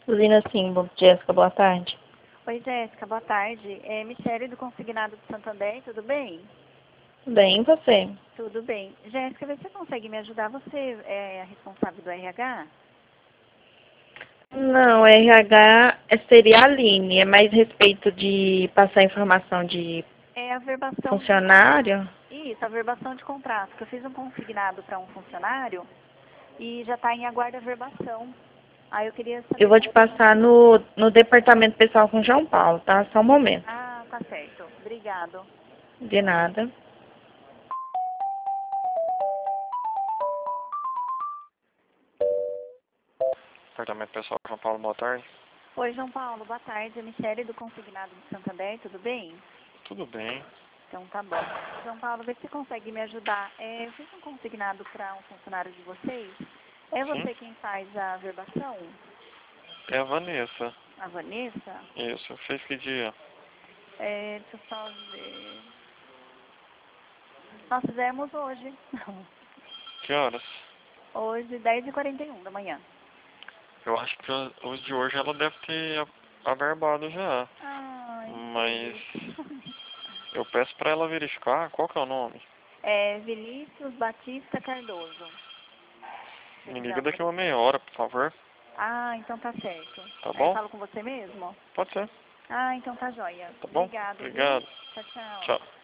Lina, sim. Bom, Jéssica, boa tarde. Oi, Jéssica, boa tarde. É Michele do Consignado do Santander, tudo bem? Bem, e você? Tudo bem. Jéssica, você consegue me ajudar? Você é a responsável do RH? Não, RH seria a Aline. É mais respeito de passar informação de É a verbação de contrato. funcionário? Isso, a verbação de contrato. Que eu fiz um consignado para um funcionário e já está em aguardo a verbação. Aí eu queria Eu saber vou se te você passar consegue. no departamento pessoal com João Paulo, tá? Só um momento. Ah, tá certo. Obrigado. De nada. Departamento Pessoal João Paulo, boa tarde. Oi, João Paulo, boa tarde. É Michele do Consignado do Santander, tudo bem? Tudo bem. Então tá bom. João Paulo, vê se você consegue me ajudar. Eu fiz um consignado para um funcionário de vocês. É Sim? você quem faz a verbação? É a Vanessa. A Vanessa? Isso. Fez que dia? Deixa eu só ver. Nós fizemos hoje. Que horas? Hoje, 10h41 da manhã. Eu acho que os de hoje ela deve ter averbado já. Ai, Mas Vinícius. eu peço pra ela verificar qual que é o nome. É Vinícius Batista Cardoso. Me liga daqui uma meia hora, por favor. Ah, então tá certo. Tá Aí eu bom? falo com você mesmo? Pode ser. Ah, então tá joia. Tá bom? Obrigado, viu? Obrigado. Tchau, tchau. Tchau.